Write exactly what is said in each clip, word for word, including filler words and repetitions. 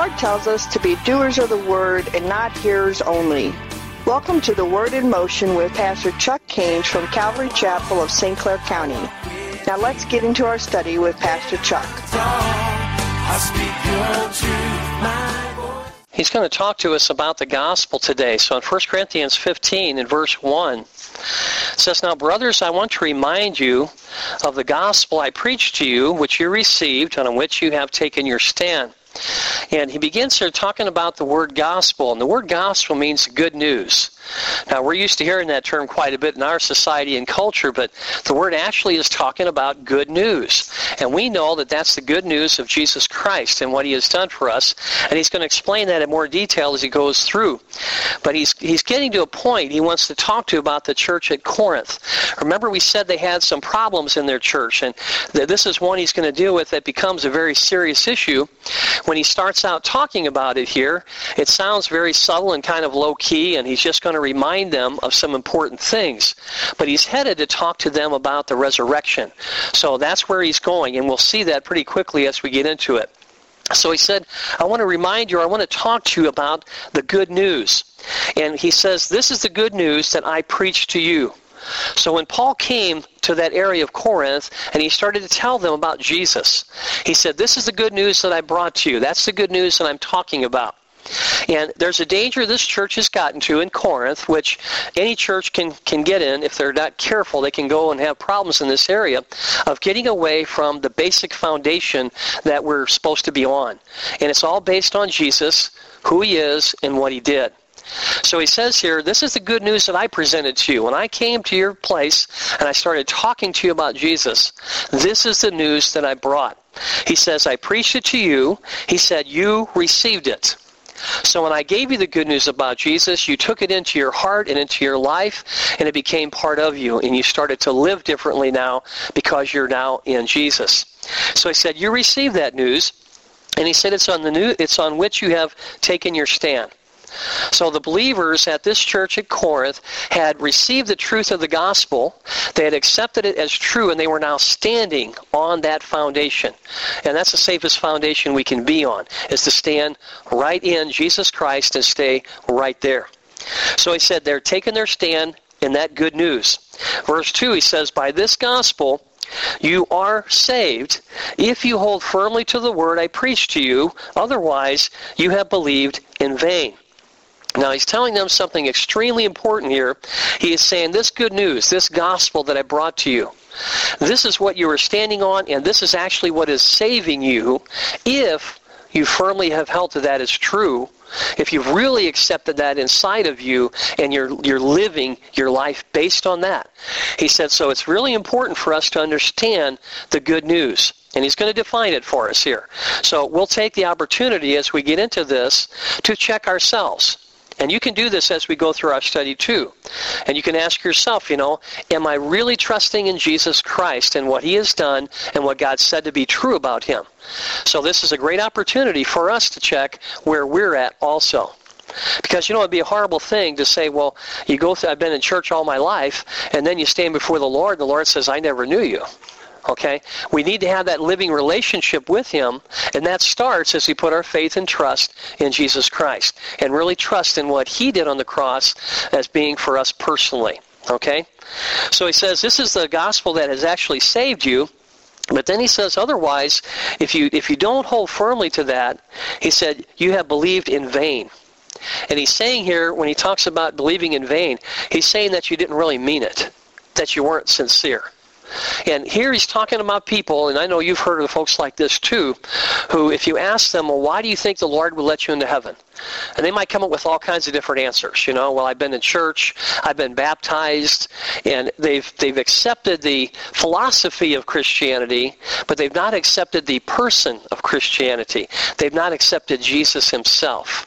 Lord tells us to be doers of the Word and not hearers only. Welcome to the Word in Motion with Pastor Chuck Caines from Calvary Chapel of Saint Clair County. Now let's get into our study with Pastor Chuck. He's going to talk to us about the gospel today. So in First Corinthians fifteen, in verse one, it says, "Now, brothers, I want to remind you of the gospel I preached to you, which you received, and on which you have taken your stand." And he begins here talking about the word gospel. And the word gospel means good news. Now, we're used to hearing that term quite a bit in our society and culture, but the word actually is talking about good news. And we know that that's the good news of Jesus Christ and what he has done for us. And he's going to explain that in more detail as he goes through. But he's he's getting to a point he wants to talk to about the church at Corinth. Remember, we said they had some problems in their church, and th- this is one he's going to deal with that becomes a very serious issue. When he starts out talking about it here, it sounds very subtle and kind of low-key, and he's just going to remind them of some important things. But he's headed to talk to them about the resurrection. So that's where he's going, and we'll see that pretty quickly as we get into it. So he said, I want to remind you, I want to talk to you about the good news. And he says, this is the good news that I preached to you. So when Paul came to that area of Corinth and he started to tell them about Jesus, he said, this is the good news that I brought to you. That's the good news that I'm talking about. And there's a danger this church has gotten to in Corinth, which any church can, can get in if they're not careful. They can go and have problems in this area of getting away from the basic foundation that we're supposed to be on. And it's all based on Jesus, who he is, and what he did. So he says here, this is the good news that I presented to you. When I came to your place and I started talking to you about Jesus, this is the news that I brought. He says, I preached it to you. He said, you received it. So when I gave you the good news about Jesus, you took it into your heart and into your life, and it became part of you, and you started to live differently now because you're now in Jesus. So he said, you received that news, and he said it's on the new, it's on which you have taken your stand. So the believers at this church at Corinth had received the truth of the gospel. They had accepted it as true, and they were now standing on that foundation. And that's the safest foundation we can be on, is to stand right in Jesus Christ and stay right there. So he said they're taking their stand in that good news. Verse two, he says, by this gospel you are saved if you hold firmly to the word I preached to you. Otherwise, you have believed in vain. Now, he's telling them something extremely important here. He is saying this good news, this gospel that I brought to you, this is what you are standing on, and this is actually what is saving you if you firmly have held to that as true, if you've really accepted that inside of you and you're you're living your life based on that. He said, so it's really important for us to understand the good news. And he's going to define it for us here. So we'll take the opportunity as we get into this to check ourselves. And you can do this as we go through our study too. And you can ask yourself, you know, am I really trusting in Jesus Christ and what he has done and what God said to be true about him? So this is a great opportunity for us to check where we're at also. Because, you know, it'd be a horrible thing to say, well, you go through, I've been in church all my life, and then you stand before the Lord, and the Lord says, I never knew you. Okay? We need to have that living relationship with him, and that starts as we put our faith and trust in Jesus Christ and really trust in what he did on the cross as being for us personally. Okay? So he says this is the gospel that has actually saved you, but then he says otherwise, if you if you don't hold firmly to that, he said, you have believed in vain. And he's saying here, when he talks about believing in vain, he's saying that you didn't really mean it, that you weren't sincere. And here he's talking about people, and I know you've heard of folks like this too, who if you ask them, well, why do you think the Lord would let you into heaven? And they might come up with all kinds of different answers. You know, well, I've been in church, I've been baptized, and they've they've accepted the philosophy of Christianity, but they've not accepted the person of Christianity. They've not accepted Jesus himself.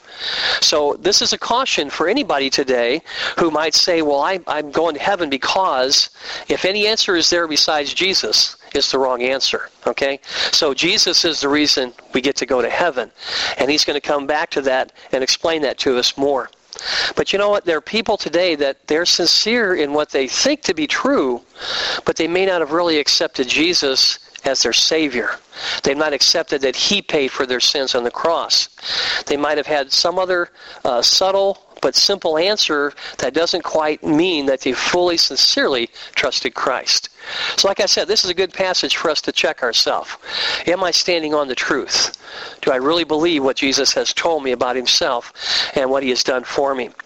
So this is a caution for anybody today who might say, well, I, I'm going to heaven because if any answer is there besides Jesus, it's the wrong answer. Okay? So Jesus is the reason we get to go to heaven. And he's going to come back to that and explain that to us more. But you know what? There are people today that they're sincere in what they think to be true, but they may not have really accepted Jesus as their Savior. They've not accepted that He paid for their sins on the cross. They might have had some other uh, subtle but simple answer that doesn't quite mean that they fully, sincerely trusted Christ. So like I said, this is a good passage for us to check ourselves. Am I standing on the truth? Do I really believe what Jesus has told me about Himself and what He has done for me?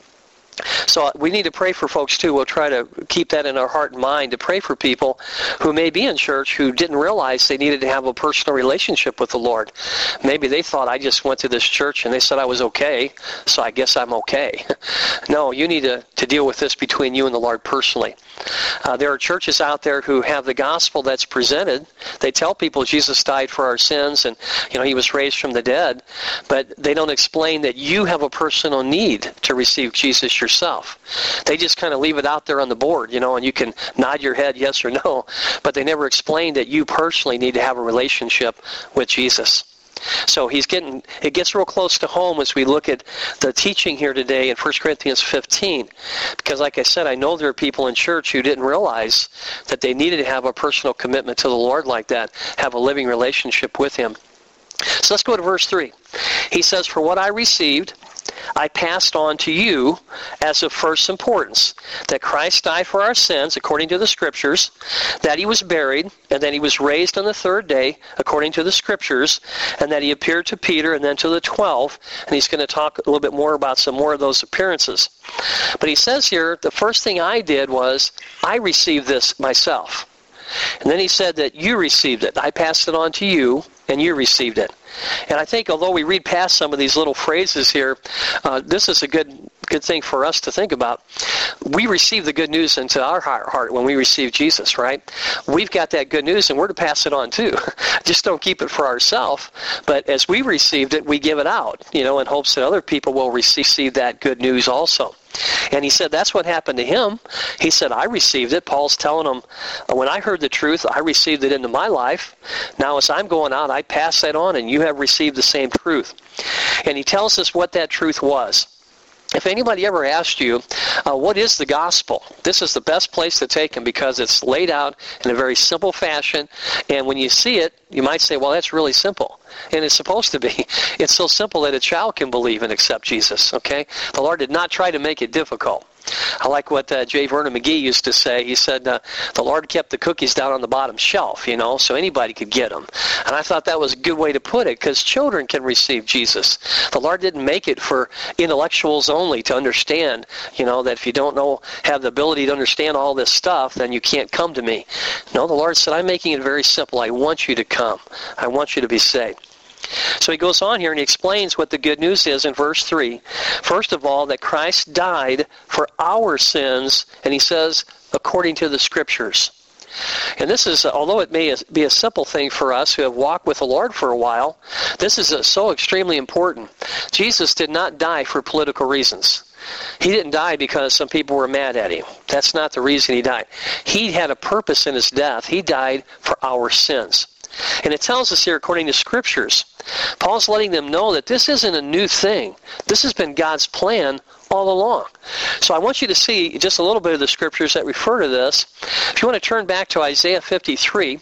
So we need to pray for folks too. We'll try to keep that in our heart and mind, to pray for people who may be in church who didn't realize they needed to have a personal relationship with the Lord. Maybe they thought, I just went to this church and they said I was okay, so I guess I'm okay. No, you need to, to deal with this between you and the Lord personally. Uh, there are churches out there who have the gospel that's presented. They tell people Jesus died for our sins and you know He was raised from the dead, but they don't explain that you have a personal need to receive Jesus yourself. They just kind of leave it out there on the board, you know, and you can nod your head yes or no, but they never explain that you personally need to have a relationship with Jesus. So he's getting, it gets real close to home as we look at the teaching here today in First Corinthians fifteen. Because like I said, I know there are people in church who didn't realize that they needed to have a personal commitment to the Lord like that, have a living relationship with Him. So let's go to verse three. He says, "For what I received, I passed on to you as of first importance, that Christ died for our sins according to the Scriptures, that He was buried, and that He was raised on the third day according to the Scriptures, and that He appeared to Peter and then to the twelve." And he's going to talk a little bit more about some more of those appearances. But he says here, the first thing I did was, I received this myself. And then he said that you received it. I passed it on to you, and you received it. And I think although we read past some of these little phrases here, uh, this is a good good thing for us to think about. We receive the good news into our heart when we receive Jesus, right? We've got that good news, and we're to pass it on too. Just don't keep it for ourselves. But as we received it, we give it out, you know, in hopes that other people will receive that good news also. And he said that's what happened to him. He said, I received it. Paul's telling him, when I heard the truth, I received it into my life. Now as I'm going out, I pass that on, and you have received the same truth. And he tells us what that truth was. If anybody ever asked you, uh, what is the gospel? This is the best place to take them because it's laid out in a very simple fashion. And when you see it, you might say, well, that's really simple. And it's supposed to be. It's so simple that a child can believe and accept Jesus, okay? The Lord did not try to make it difficult. I like what uh, J. Vernon McGee used to say. He said, uh, the Lord kept the cookies down on the bottom shelf, you know, so anybody could get them. And I thought that was a good way to put it, because children can receive Jesus. The Lord didn't make it for intellectuals only to understand, you know, that if you don't know, have the ability to understand all this stuff, then you can't come to me. No, the Lord said, I'm making it very simple. I want you to come. I want you to be saved. So he goes on here and he explains what the good news is in verse three. First of all, that Christ died for our sins, and he says, according to the Scriptures. And this is, although it may be a simple thing for us who have walked with the Lord for a while, this is so extremely important. Jesus did not die for political reasons. He didn't die because some people were mad at him. That's not the reason he died. He had a purpose in his death. He died for our sins. And it tells us here, according to Scriptures, Paul's letting them know that this isn't a new thing. This has been God's plan all along. So I want you to see just a little bit of the Scriptures that refer to this. If you want to turn back to Isaiah fifty-three,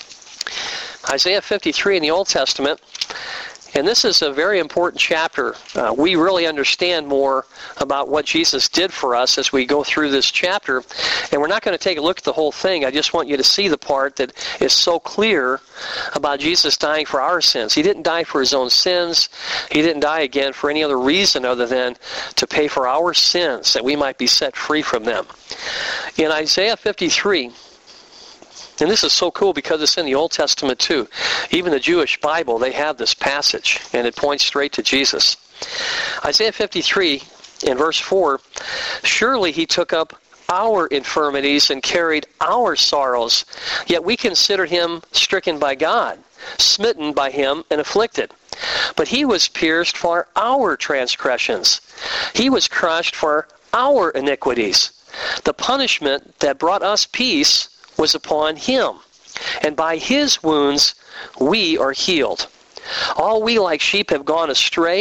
Isaiah fifty-three in the Old Testament, and this is a very important chapter. Uh, we really understand more about what Jesus did for us as we go through this chapter. And we're not going to take a look at the whole thing. I just want you to see the part that is so clear about Jesus dying for our sins. He didn't die for his own sins. He didn't die again for any other reason other than to pay for our sins, that we might be set free from them. In Isaiah fifty-three, and this is so cool because it's in the Old Testament too. Even the Jewish Bible, they have this passage, and it points straight to Jesus. Isaiah fifty-three, in verse four, surely he took up our infirmities and carried our sorrows, yet we consider him stricken by God, smitten by him and afflicted. But he was pierced for our transgressions. He was crushed for our iniquities. The punishment that brought us peace was upon him, and by his wounds we are healed. All we like sheep have gone astray,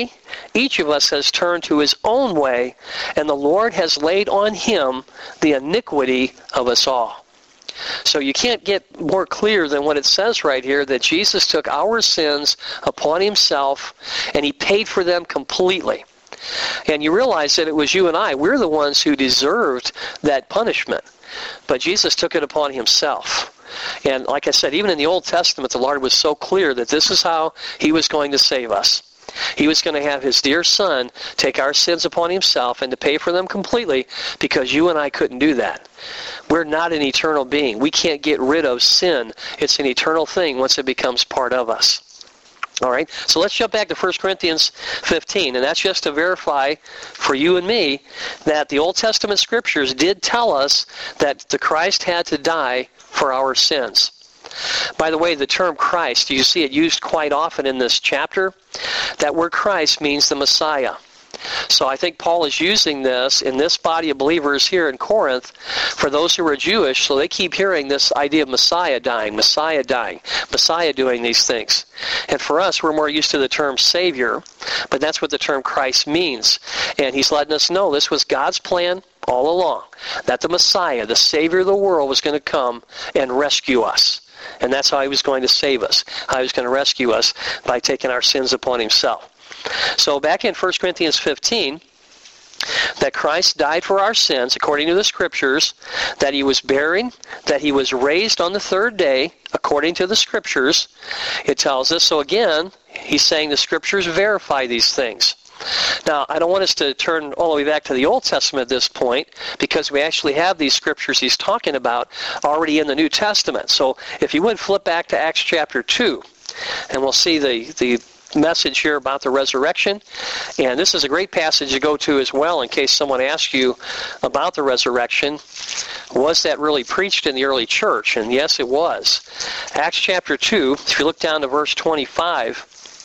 Each of us has turned to his own way, and the Lord has laid on him the iniquity of us all. So you can't get more clear than what it says right here, that Jesus took our sins upon himself, and he paid for them completely. And you realize that it was you and I. We're the ones who deserved that punishment. But Jesus took it upon himself. And like I said, even in the Old Testament, the Lord was so clear that this is how he was going to save us. He was going to have his dear Son take our sins upon himself and to pay for them completely, because you and I couldn't do that. We're not an eternal being. We can't get rid of sin. It's an eternal thing once it becomes part of us. All right, so let's jump back to First Corinthians fifteen, and that's just to verify for you and me that the Old Testament Scriptures did tell us that the Christ had to die for our sins. By the way, the term Christ, you see it used quite often in this chapter. That word Christ means the Messiah. So I think Paul is using this in this body of believers here in Corinth for those who are Jewish, so they keep hearing this idea of Messiah dying, Messiah dying, Messiah doing these things. And for us, we're more used to the term Savior, but that's what the term Christ means. And he's letting us know this was God's plan all along, that the Messiah, the Savior of the world, was going to come and rescue us. And that's how he was going to save us, how he was going to rescue us by taking our sins upon himself. So back in First Corinthians fifteen, that Christ died for our sins according to the Scriptures, that he was buried, that he was raised on the third day according to the Scriptures, it tells us. So again, he's saying the Scriptures verify these things. Now, I don't want us to turn all the way back to the Old Testament at this point, because we actually have these Scriptures he's talking about already in the New Testament. So if you would flip back to Acts chapter two, and we'll see the, the message here about the resurrection. And this is a great passage to go to as well in case someone asks you about the resurrection. Was that really preached in the early church? And yes, it was. Acts chapter two, if you look down to verse twenty-five,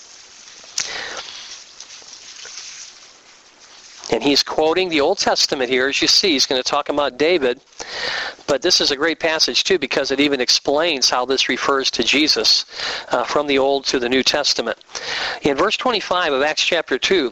and he's quoting the Old Testament here. As you see, he's going to talk about David. But this is a great passage, too, because it even explains how this refers to Jesus uh, from the Old to the New Testament. In verse twenty-five of Acts chapter two,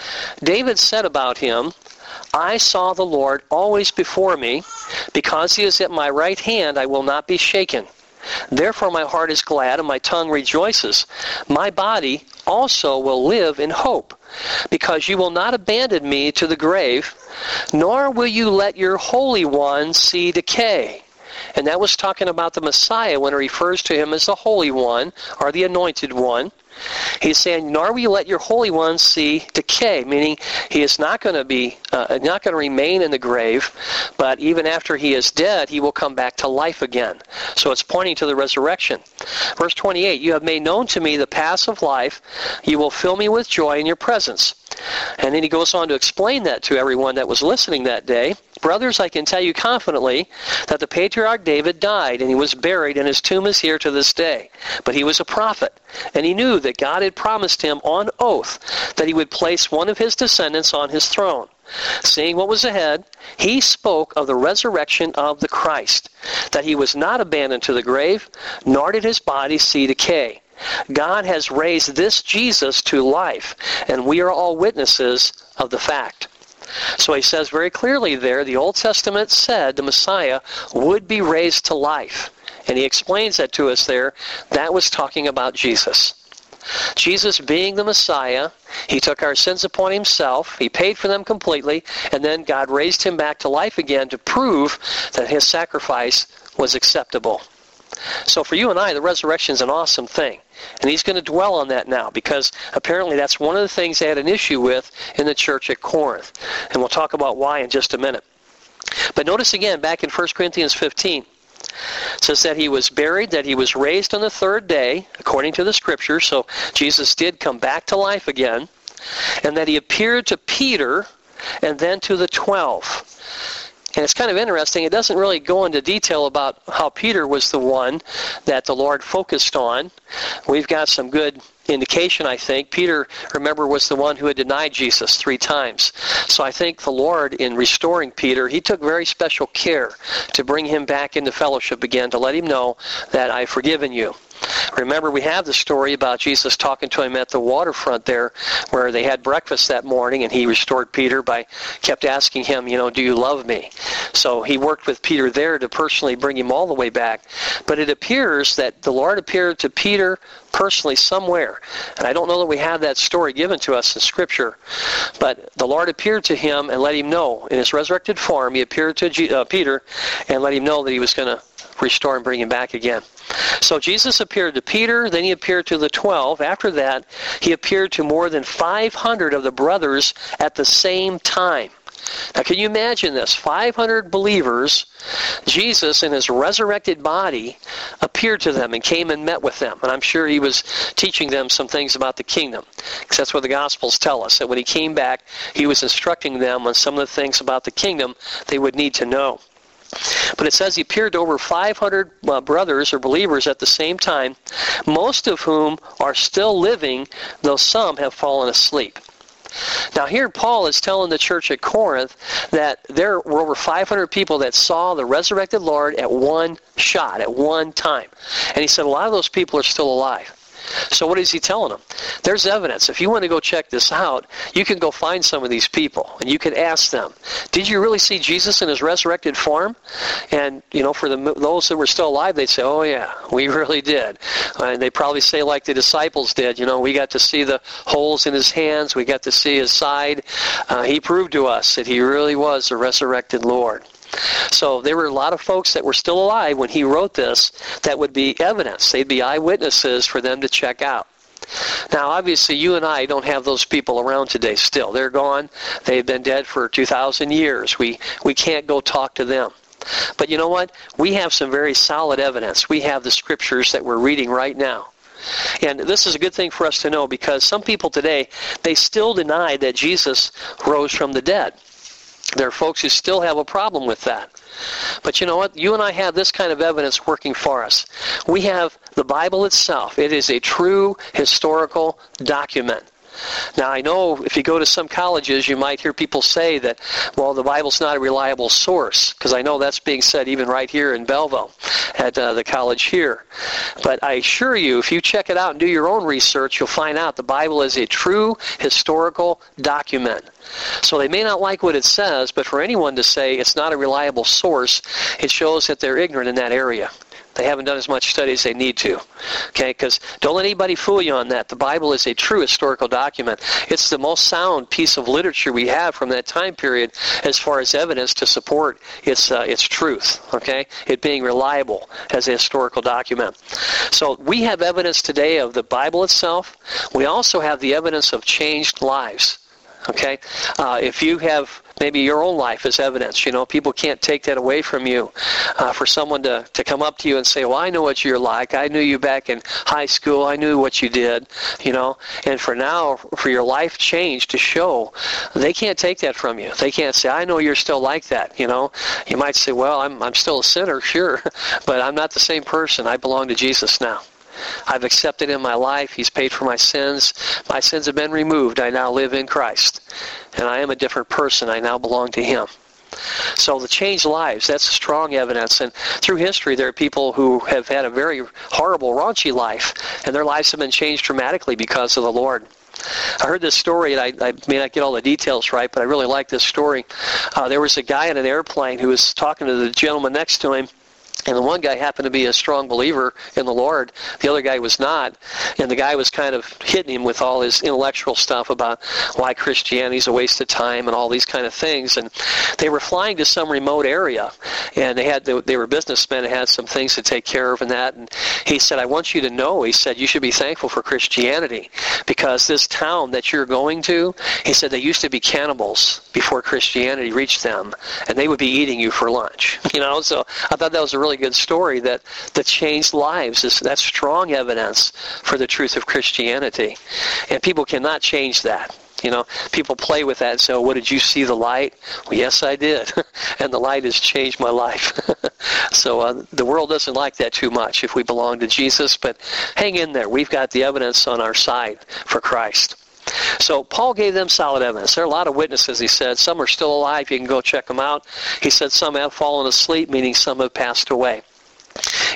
David said about him, I saw the Lord always before me. Because he is at my right hand, I will not be shaken. Therefore my heart is glad and my tongue rejoices. My body also will live in hope, because you will not abandon me to the grave, nor will you let your Holy One see decay. And that was talking about the Messiah when it refers to him as the Holy One, or the Anointed One. He's saying, nor will you let your Holy One see decay, meaning he is not going to be, uh, not going to remain in the grave, but even after he is dead, he will come back to life again. So it's pointing to the resurrection. Verse twenty-eight, you have made known to me the paths of life. You will fill me with joy in your presence. And then he goes on to explain that to everyone that was listening that day. Brothers, I can tell you confidently that the patriarch David died, and he was buried, and his tomb is here to this day. But he was a prophet, and he knew that God had promised him on oath that he would place one of his descendants on his throne. Seeing what was ahead, he spoke of the resurrection of the Christ, that he was not abandoned to the grave, nor did his body see decay. God has raised this Jesus to life, and we are all witnesses of the fact. So he says very clearly there, the Old Testament said the Messiah would be raised to life. And he explains that to us there. That was talking about Jesus. Jesus being the Messiah, he took our sins upon himself, he paid for them completely, and then God raised him back to life again to prove that his sacrifice was acceptable. So for you and I, the resurrection is an awesome thing. And he's going to dwell on that now, because apparently that's one of the things they had an issue with in the church at Corinth. And we'll talk about why in just a minute. But notice again, back in First Corinthians fifteen, it says that he was buried, that he was raised on the third day, according to the Scripture. So Jesus did come back to life again. And that he appeared to Peter and then to the twelve. And it's kind of interesting. It doesn't really go into detail about how Peter was the one that the Lord focused on. We've got some good indication, I think. Peter, remember, was the one who had denied Jesus three times. So I think the Lord, in restoring Peter, he took very special care to bring him back into fellowship again, to let him know that I've forgiven you. Remember, we have the story about Jesus talking to him at the waterfront there, where they had breakfast that morning, and he restored Peter by kept asking him, you know, do you love me? So he worked with Peter there to personally bring him all the way back. But it appears that the Lord appeared to Peter personally somewhere. And I don't know that we have that story given to us in Scripture. But the Lord appeared to him and let him know, in his resurrected form, he appeared to G- uh, Peter and let him know that he was going to restore and bring him back again. So Jesus appeared to Peter, then he appeared to the twelve. After that, he appeared to more than five hundred of the brothers at the same time. Now, can you imagine this? five hundred believers, Jesus in his resurrected body appeared to them and came and met with them. And I'm sure he was teaching them some things about the kingdom, because that's what the Gospels tell us, that when he came back, he was instructing them on some of the things about the kingdom they would need to know. But it says he appeared to over five hundred uh, brothers or believers at the same time, most of whom are still living, though some have fallen asleep. Now here Paul is telling the church at Corinth that there were over five hundred people that saw the resurrected Lord at one shot, at one time. And he said a lot of those people are still alive. So what is he telling them? There's evidence. If you want to go check this out, you can go find some of these people, and you can ask them, did you really see Jesus in his resurrected form? And, you know, for the, those that were still alive, they'd say, oh, yeah, we really did. And they probably say like the disciples did, you know, we got to see the holes in his hands, we got to see his side. Uh, he proved to us that he really was the resurrected Lord. So there were a lot of folks that were still alive when he wrote this that would be evidence. They'd be eyewitnesses for them to check out. Now, obviously, you and I don't have those people around today still. They're gone. They've been dead for two thousand years. We, we can't go talk to them. But you know what? We have some very solid evidence. We have the scriptures that we're reading right now. And this is a good thing for us to know, because some people today, they still deny that Jesus rose from the dead. There are folks who still have a problem with that. But you know what? You and I have this kind of evidence working for us. We have the Bible itself. It is a true historical document. Now, I know if you go to some colleges, you might hear people say that, well, the Bible's not a reliable source, because I know that's being said even right here in Belleville at uh, the college here. But I assure you, if you check it out and do your own research, you'll find out the Bible is a true historical document. So they may not like what it says, but for anyone to say it's not a reliable source, it shows that they're ignorant in that area. They haven't done as much study as they need to. Okay, because don't let anybody fool you on that. The Bible is a true historical document. It's the most sound piece of literature we have from that time period as far as evidence to support its uh, its truth. Okay, it being reliable as a historical document. So we have evidence today of the Bible itself. We also have the evidence of changed lives. Okay, uh, if you have maybe your own life as evidence, you know, people can't take that away from you. Uh, for someone to, to come up to you and say, well, I know what you're like. I knew you back in high school. I knew what you did, you know. And for now, for your life change to show, they can't take that from you. They can't say, I know you're still like that, you know. You might say, well, I'm I'm still a sinner, sure, but I'm not the same person. I belong to Jesus now. I've accepted him in my life. He's paid for my sins. My sins have been removed. I now live in Christ. And I am a different person. I now belong to him. So the changed lives, that's strong evidence. And through history, there are people who have had a very horrible, raunchy life, and their lives have been changed dramatically because of the Lord. I heard this story, and I, I may not get all the details right, but I really like this story. Uh, there was a guy in an airplane who was talking to the gentleman next to him. And the one guy happened to be a strong believer in the Lord. The other guy was not. And the guy was kind of hitting him with all his intellectual stuff about why Christianity is a waste of time and all these kind of things. And they were flying to some remote area. And they had they were businessmen and had some things to take care of and that. And he said, I want you to know, he said, you should be thankful for Christianity. Because this town that you're going to, he said, they used to be cannibals before Christianity reached them. And they would be eating you for lunch. You know, so I thought that was a really good story that, that changed lives. Is that's strong evidence for the truth of Christianity. And people cannot change that. You know, people play with that and say, oh, what, did you see the light? Well, yes, I did. And the light has changed my life. So uh, the world doesn't like that too much if we belong to Jesus. But hang in there. We've got the evidence on our side for Christ. So Paul gave them solid evidence. There are a lot of witnesses, he said. Some are still alive. You can go check them out. He said some have fallen asleep, meaning some have passed away.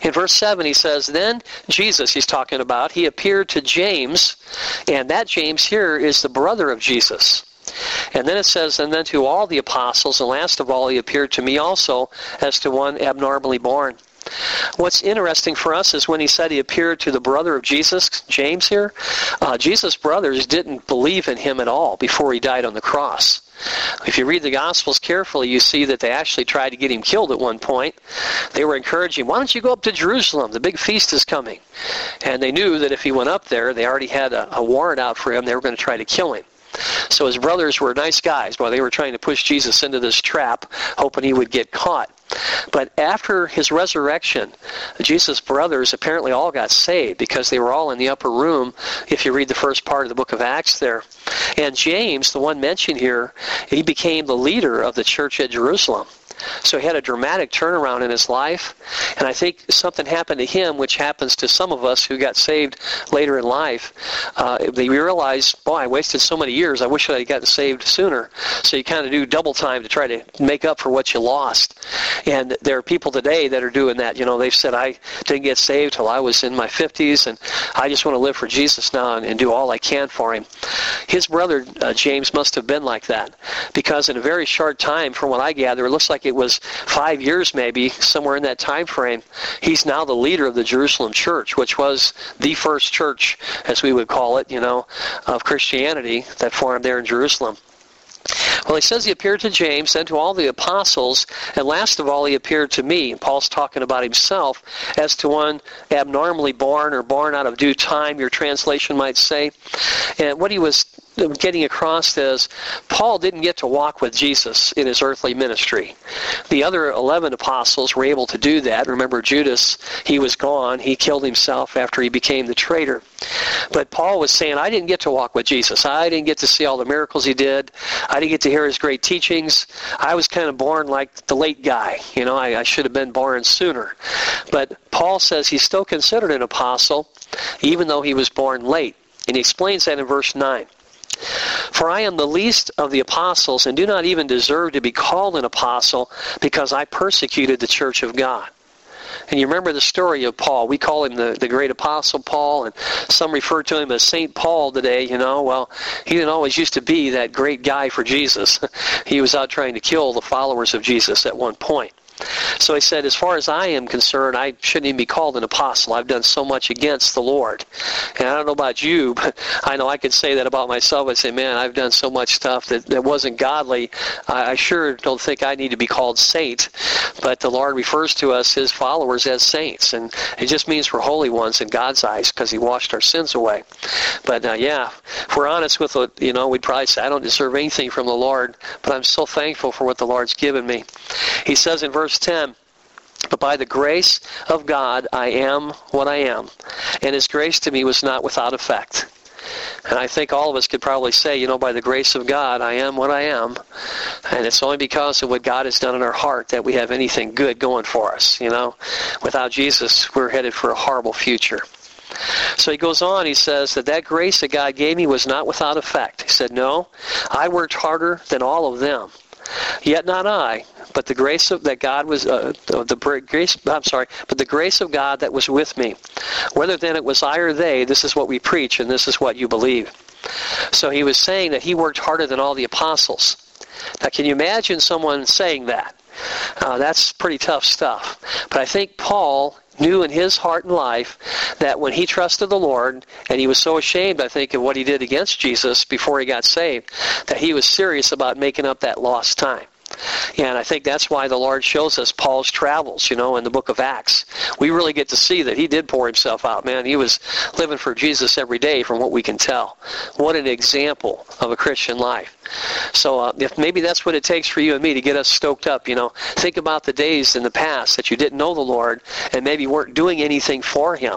In verse seven, he says, then Jesus, he's talking about, he appeared to James, and that James here is the brother of Jesus. And then it says, and then to all the apostles, and last of all, he appeared to me also as to one abnormally born. What's interesting for us is when he said he appeared to the brother of Jesus, James here, uh, Jesus' brothers didn't believe in him at all before he died on the cross. If you read the Gospels carefully, you see that they actually tried to get him killed at one point. They were encouraging, why don't you go up to Jerusalem? The big feast is coming. And they knew that if he went up there, they already had a, a warrant out for him. They were going to try to kill him. So his brothers were nice guys while they were trying to push Jesus into this trap, hoping he would get caught. But after his resurrection, Jesus' brothers apparently all got saved because they were all in the upper room, if you read the first part of the book of Acts there. And James, the one mentioned here, he became the leader of the church at Jerusalem. So he had a dramatic turnaround in his life, and I think something happened to him, which happens to some of us who got saved later in life. Uh, they realized, boy, I wasted so many years. I wish I had gotten saved sooner. So you kind of do double time to try to make up for what you lost. And there are people today that are doing that. You know, they've said, I didn't get saved till I was in my fifties, and I just want to live for Jesus now and, and do all I can for him. His brother, uh, James, must have been like that, because in a very short time, from what I gather, it looks like it was five years maybe, somewhere in that time frame, he's now the leader of the Jerusalem church, which was the first church, as we would call it, you know, of Christianity that formed there in Jerusalem. Well, he says he appeared to James, then to all the apostles, and last of all he appeared to me. And Paul's talking about himself as to one abnormally born, or born out of due time, your translation might say. And what he was getting across is Paul didn't get to walk with Jesus in his earthly ministry. The other eleven apostles were able to do that. Remember Judas, he was gone. He killed himself after he became the traitor. But Paul was saying, I didn't get to walk with Jesus. I didn't get to see all the miracles he did. I didn't get to hear his great teachings. I was kind of born like the late guy. You know, I, I should have been born sooner. But Paul says he's still considered an apostle, even though he was born late. And he explains that in verse nine. For I am the least of the apostles, and do not even deserve to be called an apostle, because I persecuted the church of God. And you remember the story of Paul. We call him the, the great apostle Paul, and some refer to him as Saint Paul today, you know. Well, he didn't always used to be that great guy for Jesus. He was out trying to kill the followers of Jesus at one point. So he said, as far as I am concerned, I shouldn't even be called an apostle. I've done so much against the Lord. And I don't know about you, but I know I could say that about myself. I'd say, man, I've done so much stuff that, that wasn't godly. I, I sure don't think I need to be called saint. But the Lord refers to us, his followers, as saints. And it just means we're holy ones in God's eyes, because he washed our sins away. But uh, yeah, if we're honest with it, you know, we'd probably say, I don't deserve anything from the Lord, but I'm so thankful for what the Lord's given me. He says in verse ten, but by the grace of God I am what I am, and his grace to me was not without effect. And I think all of us could probably say, you know, by the grace of God I am what I am, and it's only because of what God has done in our heart that we have anything good going for us, you know. Without Jesus, we're headed for a horrible future. So he goes on, he says that that grace that God gave me was not without effect. He said, no, I worked harder than all of them. Yet not I, but the grace of that God was uh, the grace. I'm sorry, but the grace of God that was with me. Whether then it was I or they, this is what we preach, and this is what you believe. So he was saying that he worked harder than all the apostles. Now, can you imagine someone saying that? Uh, that's pretty tough stuff. But I think Paul knew in his heart and life that when he trusted the Lord, and he was so ashamed, I think, of what he did against Jesus before he got saved, that he was serious about making up that lost time. And I think that's why the Lord shows us Paul's travels, you know, in the book of Acts. We really get to see that he did pour himself out, man. He was living for Jesus every day from what we can tell. What an example of a Christian life. So uh, if maybe that's what it takes for you and me to get us stoked up, you know. Think about the days in the past that you didn't know the Lord and maybe weren't doing anything for him.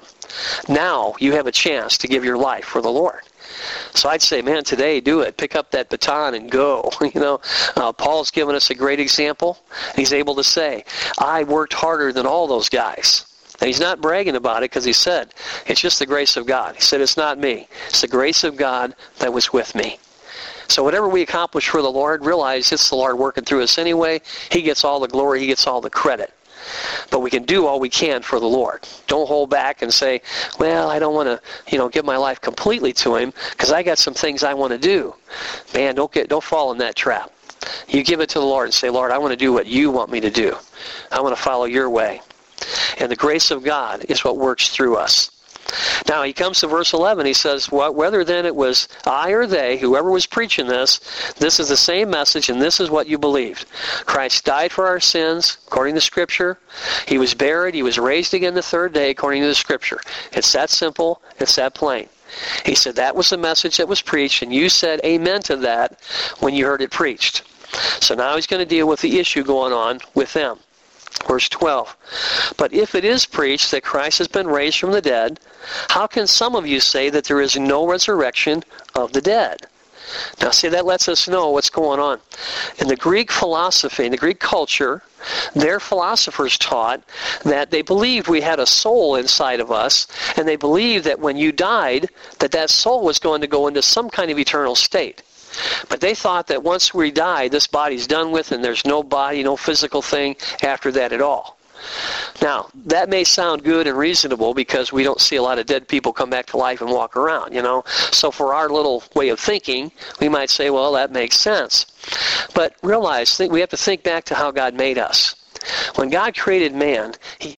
Now you have a chance to give your life for the Lord. So I'd say, man, today, do it. Pick up that baton and go. You know, uh, Paul's given us a great example. He's able to say, I worked harder than all those guys. And he's not bragging about it because he said, it's just the grace of God. He said, it's not me. It's the grace of God that was with me. So whatever we accomplish for the Lord, realize it's the Lord working through us anyway. He gets all the glory. He gets all the credit. But we can do all we can for the Lord. Don't hold back and say, well, I don't want to, you know, give my life completely to him because I got some things I want to do. Man, don't get, don't fall in that trap. You give it to the Lord and say, Lord, I want to do what you want me to do. I want to follow your way. And the grace of God is what works through us. Now he comes to verse eleven. He says, well, whether then it was I or they, whoever was preaching this, this is the same message and this is what you believed. Christ died for our sins, according to Scripture. He was buried. He was raised again the third day, according to the Scripture. It's that simple. It's that plain. He said that was the message that was preached, and you said amen to that when you heard it preached. So now he's going to deal with the issue going on with them. Verse twelve, but if it is preached that Christ has been raised from the dead, how can some of you say that there is no resurrection of the dead? Now see, that lets us know what's going on. In the Greek philosophy, in the Greek culture, their philosophers taught that they believed we had a soul inside of us, and they believed that when you died, that that soul was going to go into some kind of eternal state. But they thought that once we die, this body's done with, and there's no body, no physical thing after that at all. Now, that may sound good and reasonable because we don't see a lot of dead people come back to life and walk around, you know. So for our little way of thinking, we might say, well, that makes sense. But realize, think, we have to think back to how God made us. When God created man, he...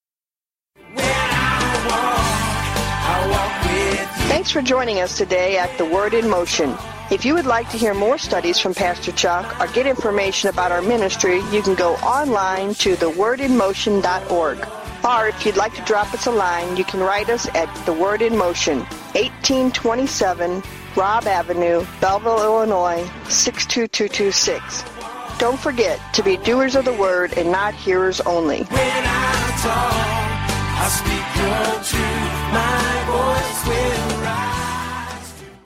Thanks for joining us today at The Word in Motion. If you would like to hear more studies from Pastor Chuck or get information about our ministry, you can go online to the word in motion dot org. Or if you'd like to drop us a line, you can write us at The Word in Motion, eighteen twenty-seven Robb Avenue, Belleville, Illinois, six two two two six. Don't forget to be doers of the Word and not hearers only. When I talk, I speak your truth, my voice will